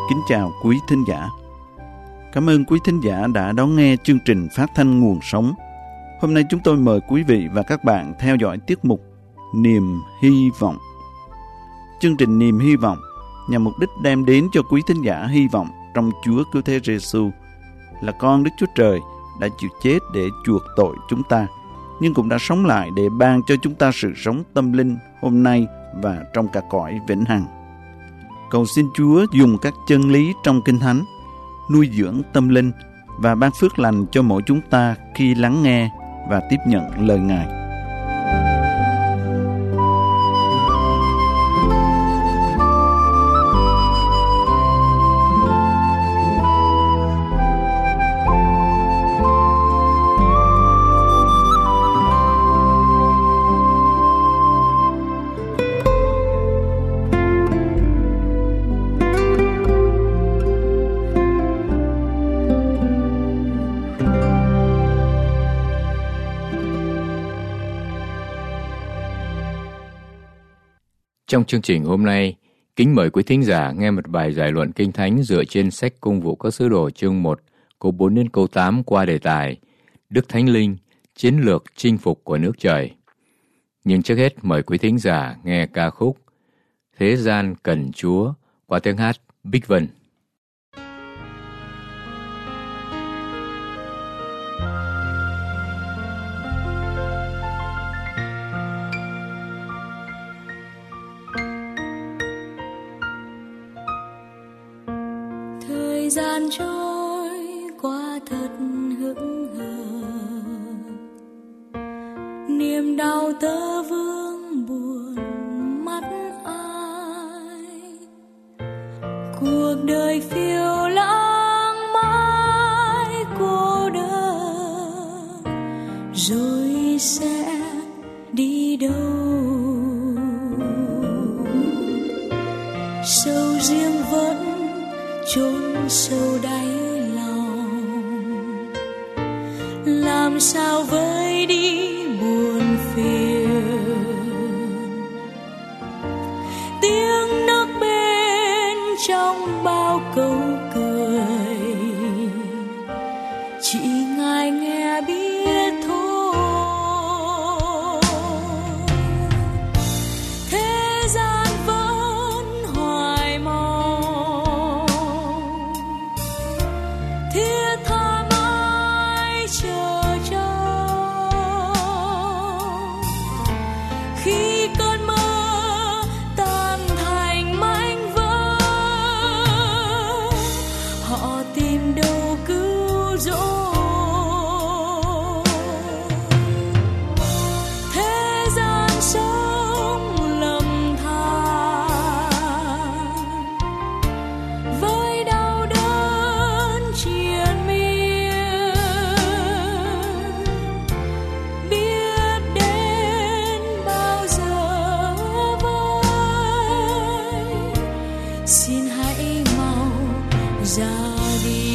kính chào quý thính giả. Cảm ơn quý thính giả đã đón nghe chương trình phát thanh Nguồn Sống. Hôm nay chúng tôi mời quý vị và các bạn theo dõi tiết mục Niềm Hy Vọng. Chương trình Niềm Hy Vọng nhằm mục đích đem đến cho quý thính giả hy vọng trong Chúa Cứu Thế Giêsu là con Đức Chúa Trời đã chịu chết để chuộc tội chúng ta, nhưng cũng đã sống lại để ban cho chúng ta sự sống tâm linh hôm nay và trong cả cõi vĩnh hằng. Cầu xin Chúa dùng các chân lý trong Kinh Thánh nuôi dưỡng tâm linh và ban phước lành cho mỗi chúng ta khi lắng nghe và tiếp nhận lời Ngài. Trong chương trình hôm nay, kính mời quý thính giả nghe một bài giải luận Kinh Thánh dựa trên sách Công vụ các sứ đồ chương 1, câu 4 đến câu 8 qua đề tài Đức Thánh Linh, chiến lược chinh phục của nước trời. Nhưng trước hết mời quý thính giả nghe ca khúc Thế gian cần Chúa qua tiếng hát Bích Vân. Thời gian trôi qua thật hững hờ, niềm đau tơ vương buồn mắt ai, cuộc đời phiêu lãng mãi cô đơn, rồi sẽ đi đâu? Sầu riêng vẫn chốn sâu đáy lòng, làm sao vơi đi buồn phiền, tiếng nước bên trong bao câu cười chỉ ngài nghe biết thôi. Thế gian vẫn hoài mong, thiết tha mãi chờ trông, khi cơn mơ tan thành mảnh vỡ, họ tìm đâu cứu rỗi. Thế gian sống lầm than với đau đớn triền miên, biết đến bao giờ với, xin hãy mau ra đi.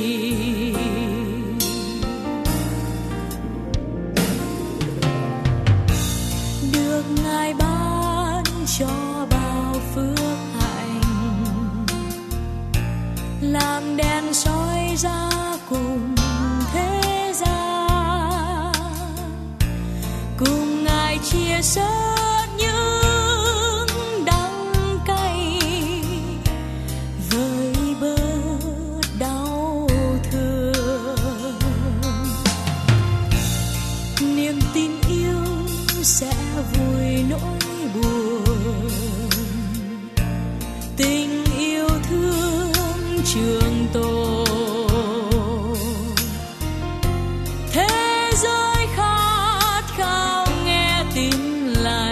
Được Ngài ban cho bao phước hạnh, làm đèn soi ra cùng thế gian, cùng Ngài chia sẻ những đắng cay với bớt đau thương. Niềm tin yêu sẽ vui nỗi buồn, tình yêu thương trường tồn. Thế giới khát khao nghe tin lành,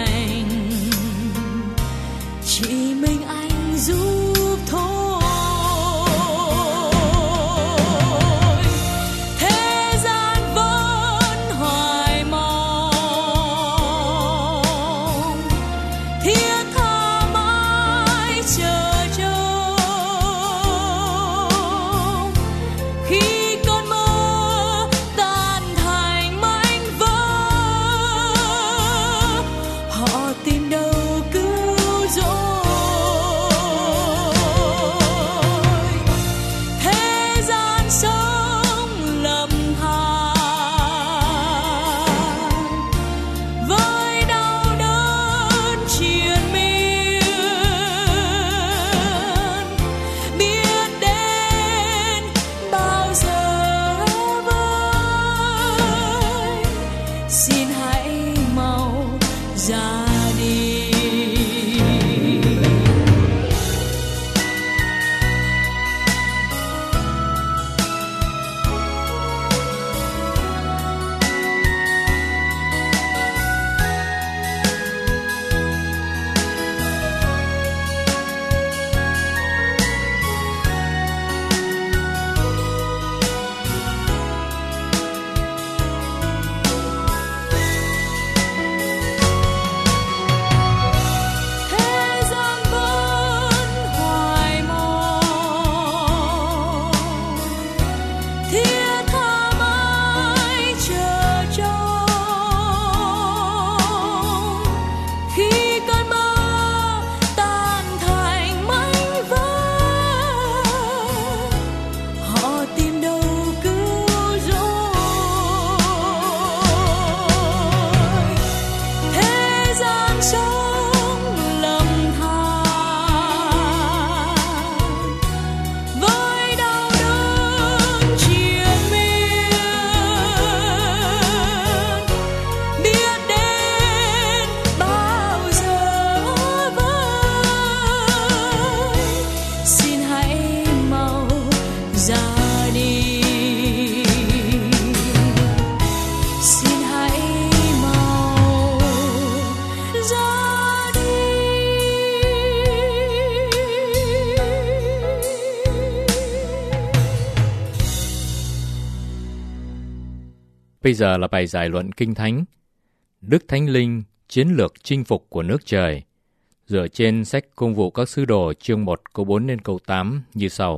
Bây giờ là bài giải luận Kinh Thánh, Đức Thánh Linh, chiến lược chinh phục của nước trời, dựa trên sách Công vụ các sứ đồ chương 1 câu 4 đến câu 8 như sau.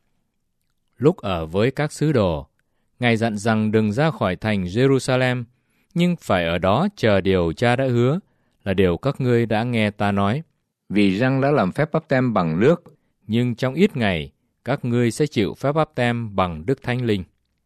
Lúc ở với các sứ đồ, Ngài dặn rằng đừng ra khỏi thành Jerusalem, nhưng phải ở đó chờ điều Cha đã hứa, là điều các ngươi đã nghe ta nói. Vì răng đã làm phép báp têm bằng nước, nhưng trong ít ngày, các ngươi sẽ chịu phép báp têm bằng Đức Thánh Linh.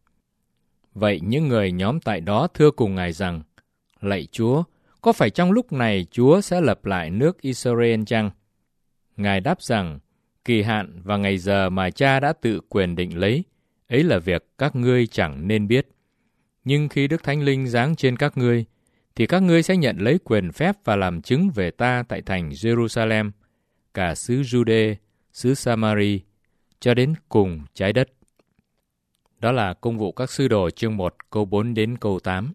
Vậy những người nhóm tại đó thưa cùng Ngài rằng, lạy Chúa, có phải trong lúc này Chúa sẽ lập lại nước Israel chăng? Ngài đáp rằng, kỳ hạn và ngày giờ mà Cha đã tự quyền định lấy, ấy là việc các ngươi chẳng nên biết. Nhưng khi Đức Thánh Linh giáng trên các ngươi, thì các ngươi sẽ nhận lấy quyền phép và làm chứng về ta tại thành Jerusalem, cả xứ Jude, xứ Samari, cho đến cùng trái đất. Đó là Công vụ các sứ đồ chương 1 câu 4 đến câu 8.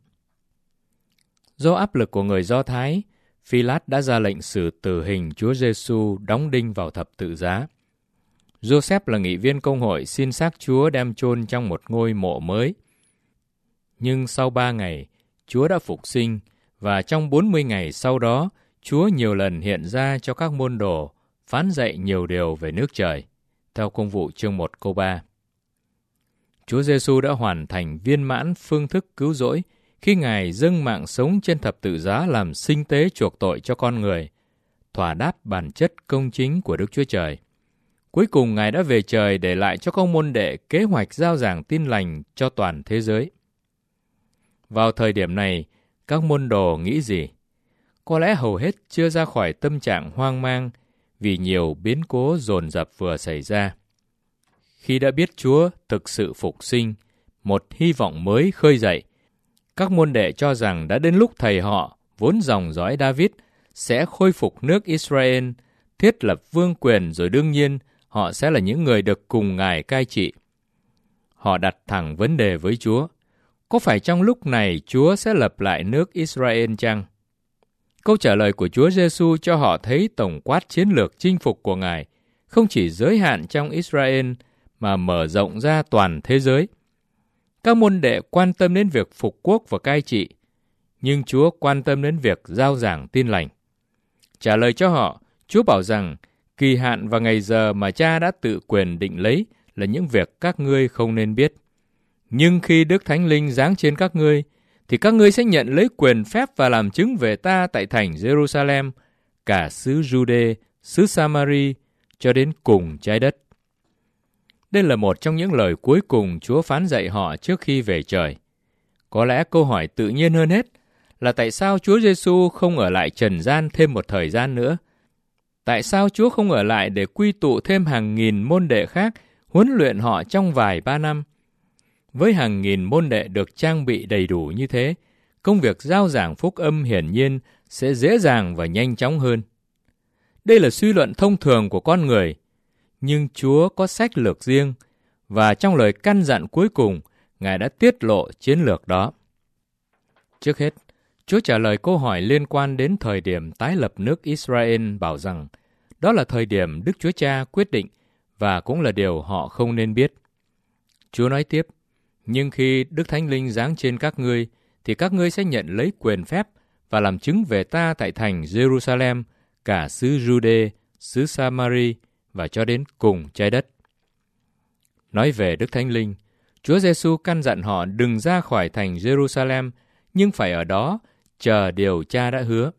Do áp lực của người Do Thái, Phi-lát đã ra lệnh xử tử hình Chúa Giêsu đóng đinh vào thập tự giá. Joseph là nghị viên công hội xin xác Chúa đem chôn trong một ngôi mộ mới. Nhưng sau 3 ngày, Chúa đã phục sinh, và trong 40 ngày sau đó, Chúa nhiều lần hiện ra cho các môn đồ, phán dạy nhiều điều về nước trời, theo Công vụ chương 1 câu 3. Chúa Giêsu đã hoàn thành viên mãn phương thức cứu rỗi khi Ngài dâng mạng sống trên thập tự giá làm sinh tế chuộc tội cho con người, thỏa đáp bản chất công chính của Đức Chúa Trời. Cuối cùng Ngài đã về trời để lại cho các môn đệ kế hoạch rao giảng tin lành cho toàn thế giới. Vào thời điểm này, các môn đồ nghĩ gì? Có lẽ hầu hết chưa ra khỏi tâm trạng hoang mang vì nhiều biến cố dồn dập vừa xảy ra. Khi đã biết Chúa thực sự phục sinh, một hy vọng mới khơi dậy, các môn đệ cho rằng đã đến lúc thầy họ, vốn dòng dõi David, sẽ khôi phục nước Israel, thiết lập vương quyền, rồi đương nhiên họ sẽ là những người được cùng Ngài cai trị. Họ đặt thẳng vấn đề với Chúa. Có phải trong lúc này Chúa sẽ lập lại nước Israel chăng? Câu trả lời của Chúa Giêsu cho họ thấy tổng quát chiến lược chinh phục của Ngài không chỉ giới hạn trong Israel mà mở rộng ra toàn thế giới. Các môn đệ quan tâm đến việc phục quốc và cai trị, nhưng Chúa quan tâm đến việc rao giảng tin lành. Trả lời cho họ, Chúa bảo rằng kỳ hạn và ngày giờ mà Cha đã tự quyền định lấy là những việc các ngươi không nên biết. Nhưng khi Đức Thánh Linh giáng trên các ngươi, thì các ngươi sẽ nhận lấy quyền phép và làm chứng về ta tại thành Jerusalem, cả xứ Jude, xứ Samari, cho đến cùng trái đất. Đây là một trong những lời cuối cùng Chúa phán dạy họ trước khi về trời. Có lẽ câu hỏi tự nhiên hơn hết là tại sao Chúa Giêsu không ở lại trần gian thêm một thời gian nữa? Tại sao Chúa không ở lại để quy tụ thêm hàng nghìn môn đệ khác, huấn luyện họ trong vài 3 năm? Với hàng nghìn môn đệ được trang bị đầy đủ như thế, công việc rao giảng phúc âm hiển nhiên sẽ dễ dàng và nhanh chóng hơn. Đây là suy luận thông thường của con người, nhưng Chúa có sách lược riêng, và trong lời căn dặn cuối cùng, Ngài đã tiết lộ chiến lược đó. Trước hết, Chúa trả lời câu hỏi liên quan đến thời điểm tái lập nước Israel bảo rằng đó là thời điểm Đức Chúa Cha quyết định và cũng là điều họ không nên biết. Chúa nói tiếp, nhưng khi Đức Thánh Linh giáng trên các ngươi, thì các ngươi sẽ nhận lấy quyền phép và làm chứng về ta tại thành Jerusalem, cả xứ Jude, xứ Samari và cho đến cùng trái đất. Nói về Đức Thánh Linh, Chúa Giêsu căn dặn họ đừng ra khỏi thành Jerusalem, nhưng phải ở đó chờ điều Cha đã hứa.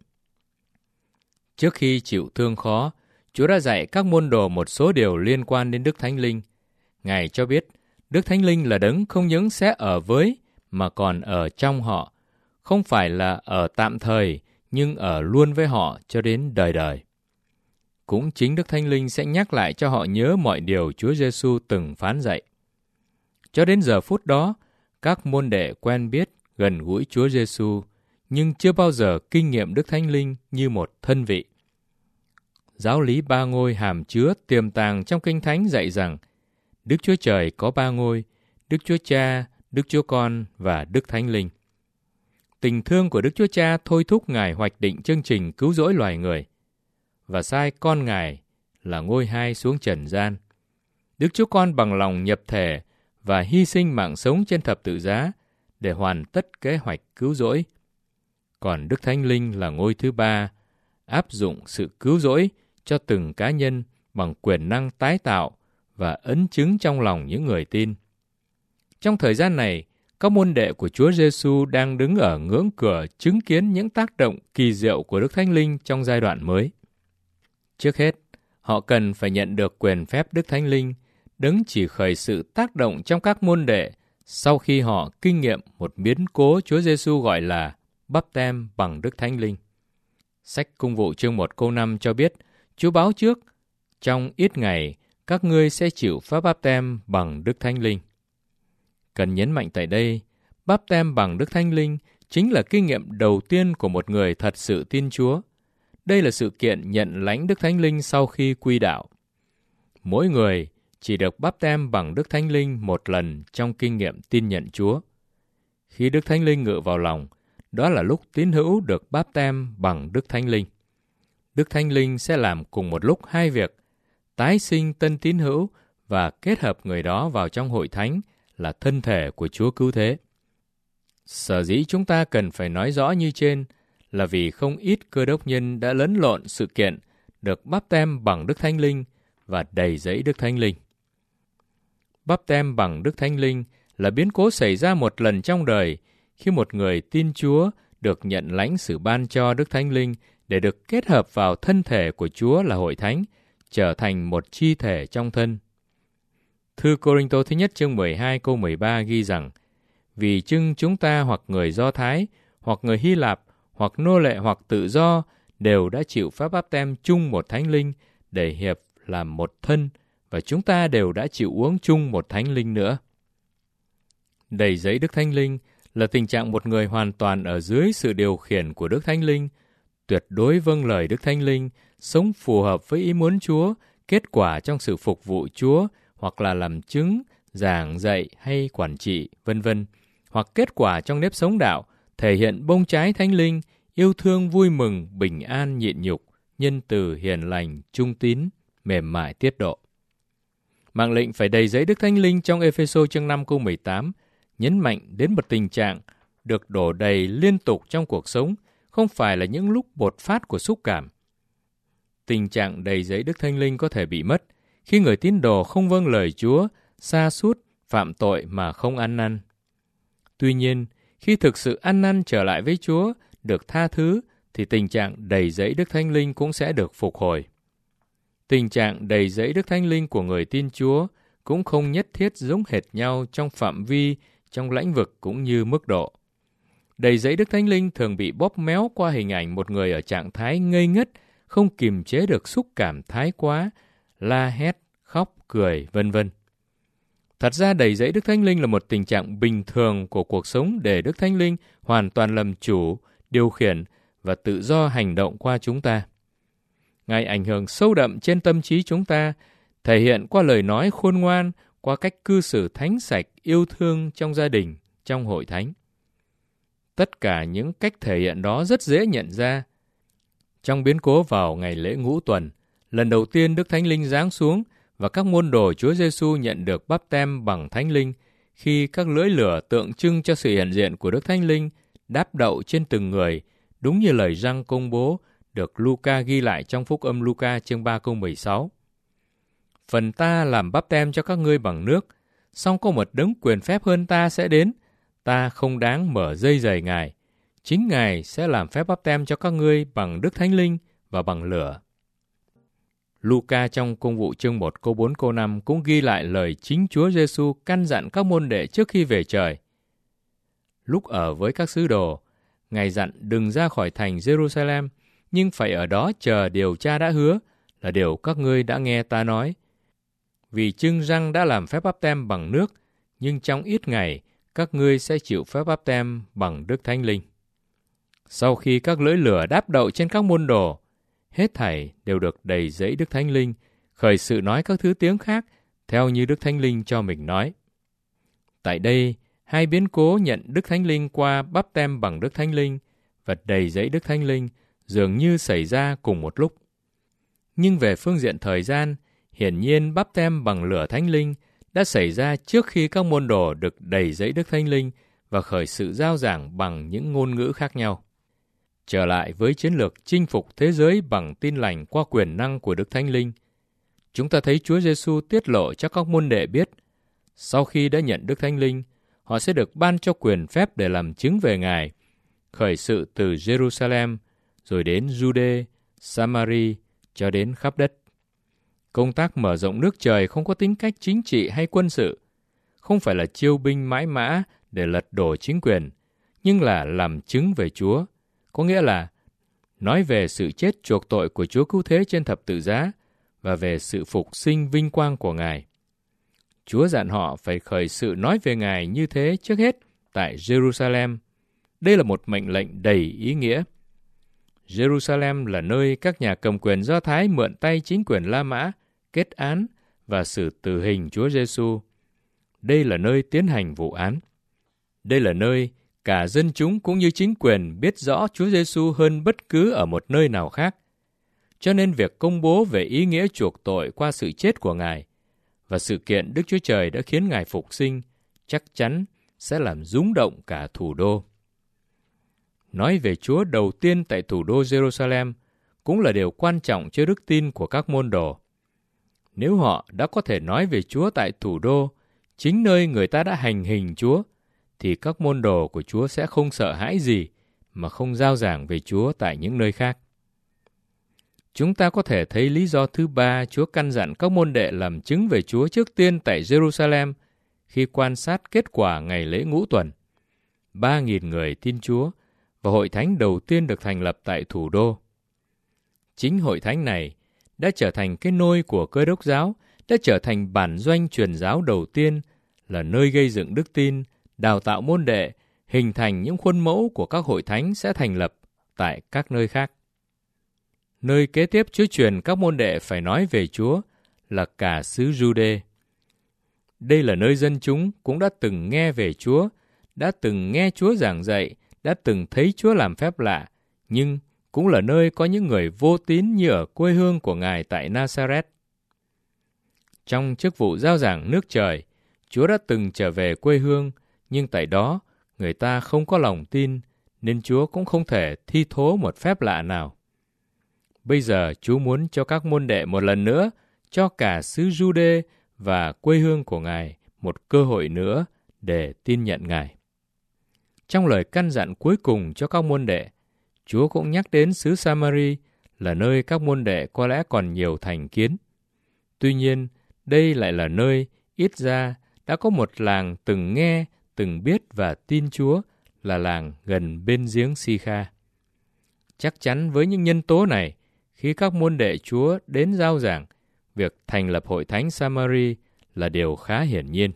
Trước khi chịu thương khó, Chúa đã dạy các môn đồ một số điều liên quan đến Đức Thánh Linh. Ngài cho biết, Đức Thánh Linh là đấng không những sẽ ở với, mà còn ở trong họ, không phải là ở tạm thời, nhưng ở luôn với họ cho đến đời đời. Cũng chính Đức Thánh Linh sẽ nhắc lại cho họ nhớ mọi điều Chúa Giêsu từng phán dạy. Cho đến giờ phút đó, các môn đệ quen biết, gần gũi Chúa Giêsu, nhưng chưa bao giờ kinh nghiệm Đức Thánh Linh như một thân vị. Giáo lý 3 ngôi hàm chứa tiềm tàng trong Kinh Thánh dạy rằng Đức Chúa Trời có 3 ngôi, Đức Chúa Cha, Đức Chúa Con và Đức Thánh Linh. Tình thương của Đức Chúa Cha thôi thúc Ngài hoạch định chương trình cứu rỗi loài người và sai con Ngài là ngôi 2 xuống trần gian. Đức Chúa Con bằng lòng nhập thể và hy sinh mạng sống trên thập tự giá để hoàn tất kế hoạch cứu rỗi. Còn Đức Thánh Linh là ngôi thứ ba, áp dụng sự cứu rỗi cho từng cá nhân bằng quyền năng tái tạo và ấn chứng trong lòng những người tin. Trong thời gian này, các môn đệ của Chúa Giêsu đang đứng ở ngưỡng cửa chứng kiến những tác động kỳ diệu của Đức Thánh Linh trong giai đoạn mới. Trước hết, họ cần phải nhận được quyền phép Đức Thánh Linh, đấng chỉ khởi sự tác động trong các môn đệ sau khi họ kinh nghiệm một biến cố Chúa Giêsu gọi là báp têm bằng Đức Thánh Linh. Sách Công vụ chương 1 câu 5 cho biết, Chúa báo trước, trong ít ngày, các ngươi sẽ chịu phép báp têm bằng Đức Thánh Linh. Cần nhấn mạnh tại đây, báp têm bằng Đức Thánh Linh chính là kinh nghiệm đầu tiên của một người thật sự tin Chúa. Đây là sự kiện nhận lãnh Đức Thánh Linh sau khi quy đạo. Mỗi người chỉ được báp têm bằng Đức Thánh Linh một lần trong kinh nghiệm tin nhận Chúa. Khi Đức Thánh Linh ngự vào lòng, đó là lúc tín hữu được báp têm bằng Đức Thánh Linh. Đức Thánh Linh sẽ làm cùng một lúc hai việc, tái sinh tân tín hữu và kết hợp người đó vào trong hội thánh là thân thể của Chúa cứu thế. Sở dĩ chúng ta cần phải nói rõ như trên là vì không ít cơ đốc nhân đã lẫn lộn sự kiện được báp têm bằng Đức Thánh Linh và đầy dẫy Đức Thánh Linh. Báp têm bằng Đức Thánh Linh là biến cố xảy ra một lần trong đời khi một người tin Chúa được nhận lãnh sự ban cho Đức Thánh Linh để được kết hợp vào thân thể của Chúa là hội thánh, trở thành một chi thể trong thân. Thư Cô-rinh-tô thứ nhất chương 12 câu 13 ghi rằng, vì chưng chúng ta hoặc người Do Thái, hoặc người Hy Lạp, hoặc nô lệ hoặc tự do, đều đã chịu phép báp têm chung một Thánh Linh để hiệp làm một thân, và chúng ta đều đã chịu uống chung một Thánh Linh nữa. Đầy dẫy Đức Thánh Linh là tình trạng một người hoàn toàn ở dưới sự điều khiển của Đức Thánh Linh, tuyệt đối vâng lời Đức Thánh Linh, sống phù hợp với ý muốn Chúa, kết quả trong sự phục vụ Chúa, hoặc là làm chứng, giảng dạy hay quản trị, vân vân, hoặc kết quả trong nếp sống đạo, thể hiện bông trái Thánh Linh, yêu thương vui mừng, bình an nhịn nhục, nhân từ hiền lành, trung tín, mềm mại tiết độ. Mạng lệnh phải đầy dẫy Đức Thánh Linh trong Ê-phê-sô chương 5 câu 18 nhấn mạnh đến một tình trạng được đổ đầy liên tục trong cuộc sống, không phải là những lúc bột phát của xúc cảm. Tình trạng đầy dẫy Đức Thánh Linh có thể bị mất khi người tín đồ không vâng lời Chúa, sa sút, phạm tội mà không ăn năn. Tuy nhiên, khi thực sự ăn năn trở lại với Chúa, được tha thứ, thì tình trạng đầy dẫy Đức Thánh Linh cũng sẽ được phục hồi. Tình trạng đầy dẫy Đức Thánh Linh của người tin Chúa cũng không nhất thiết giống hệt nhau trong phạm vi, trong lãnh vực cũng như mức độ. Đầy dẫy Đức Thánh Linh thường bị bóp méo qua hình ảnh một người ở trạng thái ngây ngất, không kiềm chế được xúc cảm thái quá, la hét, khóc, cười, vân vân. Thật ra đầy dẫy Đức Thánh Linh là một tình trạng bình thường của cuộc sống để Đức Thánh Linh hoàn toàn làm chủ, điều khiển và tự do hành động qua chúng ta. Ngài ảnh hưởng sâu đậm trên tâm trí chúng ta, thể hiện qua lời nói khôn ngoan, qua cách cư xử thánh sạch, yêu thương trong gia đình, trong hội thánh. Tất cả những cách thể hiện đó rất dễ nhận ra. Trong biến cố vào ngày lễ Ngũ Tuần, lần đầu tiên Đức Thánh Linh giáng xuống và các môn đồ Chúa Giêsu nhận được báp têm bằng Thánh Linh khi các lưỡi lửa tượng trưng cho sự hiện diện của Đức Thánh Linh đáp đậu trên từng người, đúng như lời Giăng công bố được Luca ghi lại trong Phúc âm Luca chương 3 câu 16. Phần ta làm báp têm cho các ngươi bằng nước, song có một đấng quyền phép hơn ta sẽ đến, ta không đáng mở dây giày Ngài. Chính Ngài sẽ làm phép báp têm cho các ngươi bằng Đức Thánh Linh và bằng lửa. Luca trong Công vụ chương 1 câu 4 câu 5 cũng ghi lại lời chính Chúa Giêsu căn dặn các môn đệ trước khi về trời. Lúc ở với các sứ đồ, Ngài dặn đừng ra khỏi thành Jerusalem, nhưng phải ở đó chờ điều Cha đã hứa, là điều các ngươi đã nghe ta nói. Vì chưng răng đã làm phép báp têm bằng nước, nhưng trong ít ngày các ngươi sẽ chịu phép báp têm bằng Đức Thánh Linh. Sau khi các lưỡi lửa đáp đậu trên các môn đồ, hết thảy đều được đầy dẫy Đức Thánh Linh, khởi sự nói các thứ tiếng khác theo như Đức Thánh Linh cho mình nói. Tại đây, hai biến cố nhận Đức Thánh Linh qua báp têm bằng Đức Thánh Linh và đầy dẫy Đức Thánh Linh dường như xảy ra cùng một lúc. Nhưng về phương diện thời gian, hiển nhiên báp têm bằng lửa Thánh Linh đã xảy ra trước khi các môn đồ được đầy dẫy Đức Thánh Linh và khởi sự rao giảng bằng những ngôn ngữ khác nhau. Trở lại với chiến lược chinh phục thế giới bằng tin lành qua quyền năng của Đức Thánh Linh, chúng ta thấy Chúa Giêsu tiết lộ cho các môn đệ biết, sau khi đã nhận Đức Thánh Linh, họ sẽ được ban cho quyền phép để làm chứng về Ngài, khởi sự từ Jerusalem, rồi đến Jude, Samari, cho đến khắp đất. Công tác mở rộng nước trời không có tính cách chính trị hay quân sự, không phải là chiêu binh mãi mã để lật đổ chính quyền, nhưng là làm chứng về Chúa, có nghĩa là nói về sự chết chuộc tội của Chúa Cứu Thế trên thập tự giá và về sự phục sinh vinh quang của Ngài. Chúa dặn họ phải khởi sự nói về Ngài như thế trước hết tại Jerusalem. Đây là một mệnh lệnh đầy ý nghĩa. Jerusalem là nơi các nhà cầm quyền Do Thái mượn tay chính quyền La Mã, kết án và xử tử hình Chúa Giêsu. Đây là nơi tiến hành vụ án. Đây là nơi cả dân chúng cũng như chính quyền biết rõ Chúa Giêsu hơn bất cứ ở một nơi nào khác. Cho nên việc công bố về ý nghĩa chuộc tội qua sự chết của Ngài và sự kiện Đức Chúa Trời đã khiến Ngài phục sinh chắc chắn sẽ làm rung động cả thủ đô. Nói về Chúa đầu tiên tại thủ đô Jerusalem cũng là điều quan trọng cho đức tin của các môn đồ. Nếu họ đã có thể nói về Chúa tại thủ đô, chính nơi người ta đã hành hình Chúa, thì các môn đồ của Chúa sẽ không sợ hãi gì mà không rao giảng về Chúa tại những nơi khác. Chúng ta có thể thấy lý do thứ ba Chúa căn dặn các môn đệ làm chứng về Chúa trước tiên tại Jerusalem khi quan sát kết quả ngày lễ Ngũ Tuần. 3.000 người tin Chúa và hội thánh đầu tiên được thành lập tại thủ đô. Chính hội thánh này đã trở thành cái nôi của Cơ Đốc giáo, đã trở thành bản doanh truyền giáo đầu tiên, là nơi gây dựng đức tin, đào tạo môn đệ, hình thành những khuôn mẫu của các hội thánh sẽ thành lập tại các nơi khác. Nơi kế tiếp Chúa truyền các môn đệ phải nói về Chúa là cả xứ Jude. Đây là nơi dân chúng cũng đã từng nghe về Chúa, đã từng nghe Chúa giảng dạy, đã từng thấy Chúa làm phép lạ, nhưng cũng là nơi có những người vô tín như ở quê hương của Ngài tại Nazareth. Trong chức vụ rao giảng nước trời, Chúa đã từng trở về quê hương, nhưng tại đó người ta không có lòng tin, nên Chúa cũng không thể thi thố một phép lạ nào. Bây giờ Chúa muốn cho các môn đệ một lần nữa, cho cả xứ Jude và quê hương của Ngài một cơ hội nữa để tin nhận Ngài. Trong lời căn dặn cuối cùng cho các môn đệ, Chúa cũng nhắc đến xứ Samari là nơi các môn đệ có lẽ còn nhiều thành kiến. Tuy nhiên, đây lại là nơi ít ra đã có một làng từng nghe, từng biết và tin Chúa, là làng gần bên giếng Si-kha. Chắc chắn với những nhân tố này, khi các môn đệ Chúa đến rao giảng, việc thành lập hội thánh Samari là điều khá hiển nhiên.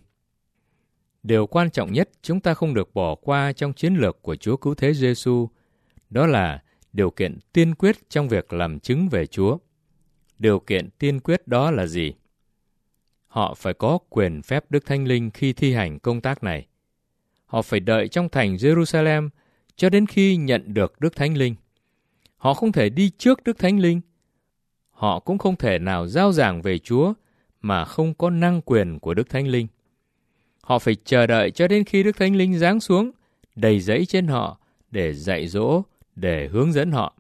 Điều quan trọng nhất chúng ta không được bỏ qua trong chiến lược của Chúa Cứu Thế Giêsu, đó là điều kiện tiên quyết trong việc làm chứng về Chúa. Điều kiện tiên quyết đó là gì? Họ phải có quyền phép Đức Thánh Linh khi thi hành công tác này. Họ phải đợi trong thành Jerusalem cho đến khi nhận được Đức Thánh Linh. Họ không thể đi trước Đức Thánh Linh. Họ cũng không thể nào rao giảng về Chúa mà không có năng quyền của Đức Thánh Linh. Họ phải chờ đợi cho đến khi Đức Thánh Linh giáng xuống, đầy dẫy trên họ để dạy dỗ, để hướng dẫn họ.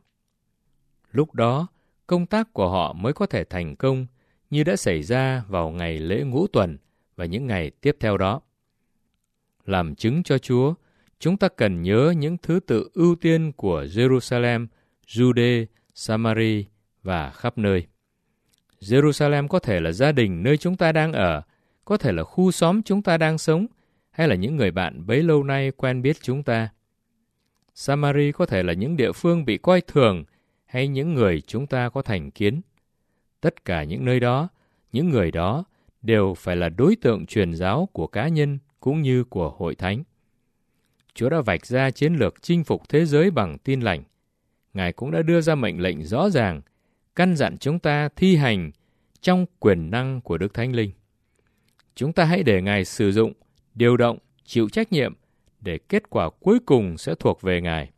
Lúc đó, công tác của họ mới có thể thành công như đã xảy ra vào ngày lễ Ngũ Tuần và những ngày tiếp theo đó. Làm chứng cho Chúa, chúng ta cần nhớ những thứ tự ưu tiên của Jerusalem, Jude, Samari và khắp nơi. Jerusalem có thể là gia đình nơi chúng ta đang ở, có thể là khu xóm chúng ta đang sống, hay là những người bạn bấy lâu nay quen biết chúng ta. Samari có thể là những địa phương bị coi thường, hay những người chúng ta có thành kiến. Tất cả những nơi đó, những người đó đều phải là đối tượng truyền giáo của cá nhân cũng như của hội thánh. Chúa đã vạch ra chiến lược chinh phục thế giới bằng tin lành. Ngài cũng đã đưa ra mệnh lệnh rõ ràng, căn dặn chúng ta thi hành trong quyền năng của Đức Thánh Linh. Chúng ta hãy để Ngài sử dụng, điều động, chịu trách nhiệm để kết quả cuối cùng sẽ thuộc về Ngài.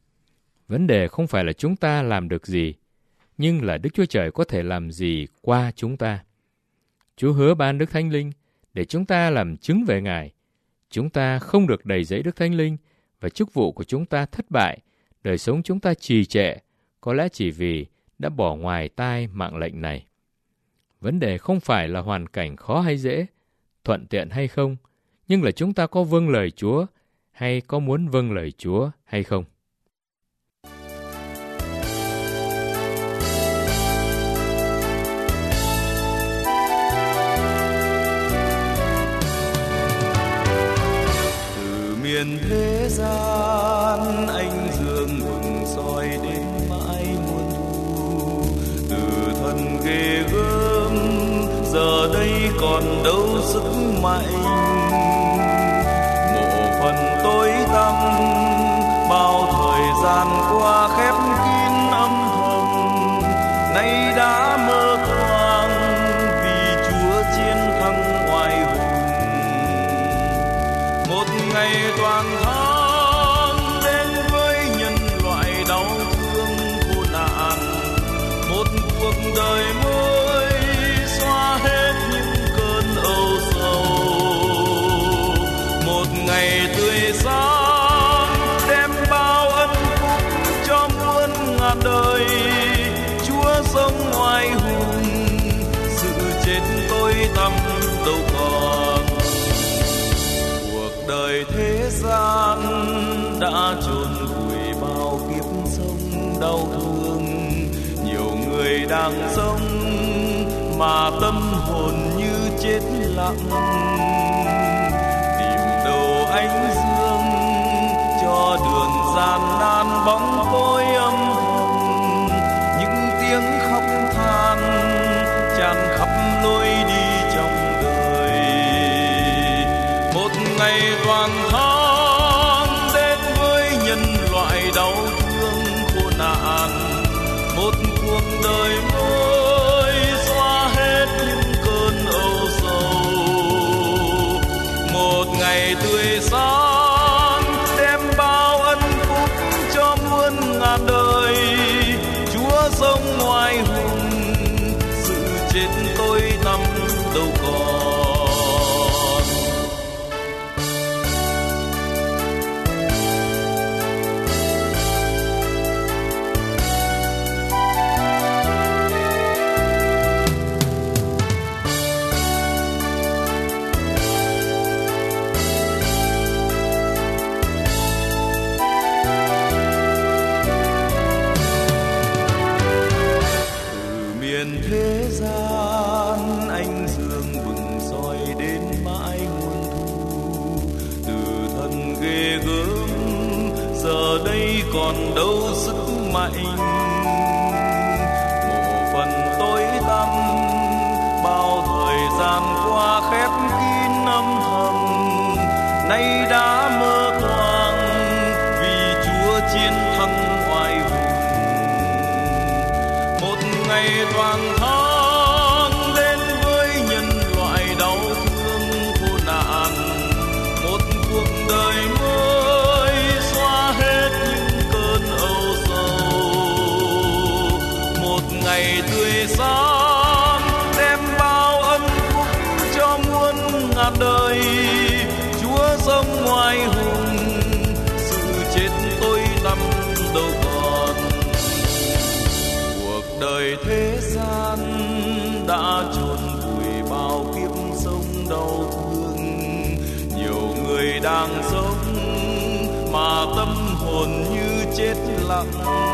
Vấn đề không phải là chúng ta làm được gì, nhưng là Đức Chúa Trời có thể làm gì qua chúng ta. Chúa hứa ban Đức Thánh Linh để chúng ta làm chứng về Ngài. chúng ta không được đầy dẫy Đức Thánh Linh và chức vụ của chúng ta thất bại, đời sống chúng ta trì trệ, có lẽ chỉ vì đã bỏ ngoài tai mạng lệnh này. Vấn đề không phải là hoàn cảnh khó hay dễ, thuận tiện hay không, nhưng là chúng ta có vâng lời Chúa hay có muốn vâng lời Chúa hay không. Từ miền thế gian anh dương vừng soi đến mãi muôn thu, từ thân ghê gớm giờ đây còn đâu sức mạnh, mộ phần tối tăm bao thời gian qua khép kín âm thầm, nay đã mơ thoáng vì Chúa chiến thắng oai hùng. Một ngày toàn thắng đến với nhân loại đau thương khổ nạn, một cuộc đời mới xóa hết những cơn âu sầu, một ngày tươi sáng đem bao ân phúc cho muôn ngàn đời. Chúa sống oai hùng, sự chết tối tăm đâu còn. Cuộc đời thế gian đã chôn vùi bao kiếp sống đau thương, nhiều người đang sống mà tâm hồn như chết lặng, tìm đâu ánh dương cho đường gian nan bóng tối âm thầm, những tiếng khóc than tràn khắp lối đi trong đời. Một ngày toàn thắng đến với nhân loại đau thương khổ nạn, một cuộc đời mới xóa hết những cơn âu sầu, một ngày tươi sáng đem bao ân phúc cho muôn ngàn đời. Chúa sống oai hùng, sự chết tối tăm đâu còn. Thế gian anh dương vừng soi đến mãi muôn thu, từ thân ghê gớm giờ đây còn đâu sức mạnh, mộ phần tối tăm bao thời gian qua khép kín âm thầm, nay đã mơ thoáng vì Chúa chiến thắng oai hùng. Một ngày toàn thắng đến với nhân loại đau thương khổ nạn, một cuộc đời mới xóa hết những cơn âu sầu, một ngày tươi sáng đem bao ân phúc cho muôn ngàn đời. Chúa sống oai hùng, sự chết tối tăm đâu còn. Cuộc đời thế gian đã chôn vùi bao kiếp sống đau thương, nhiều người đang sống mà tâm hồn như chết lặng,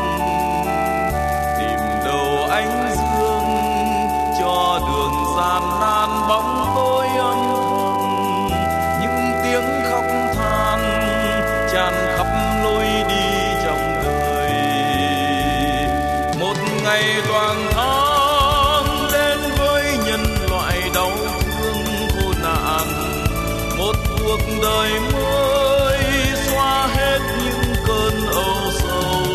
tìm đâu ánh dương cho đường gian nan bóng tối âm thầm, những tiếng khóc than tràn khắp lối đi trong đời. Một ngày toàn thắng đến với nhân loại đau thương khổ nạn, một cuộc đời mới xóa hết những cơn âu sầu,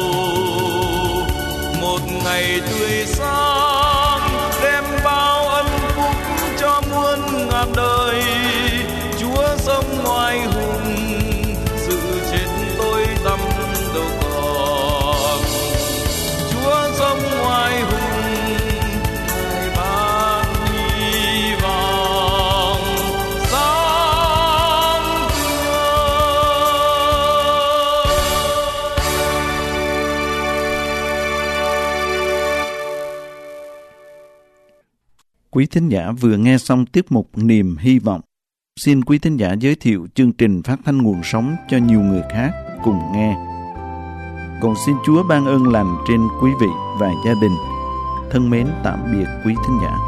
một ngày tươi sáng đem bao ân phúc cho muôn ngàn đời. Chúa sống oai hùng, sự chết tối tăm đâu còn. Chúa sống oai hùng, Ngài ban hy vọng sáng tươi. Quý thính giả vừa nghe xong tiết mục Niềm Hy Vọng. Xin quý thính giả giới thiệu chương trình phát thanh nguồn sống cho nhiều người khác cùng nghe. Còn xin Chúa ban ơn lành trên quý vị và gia đình. Thân mến tạm biệt quý thính giả.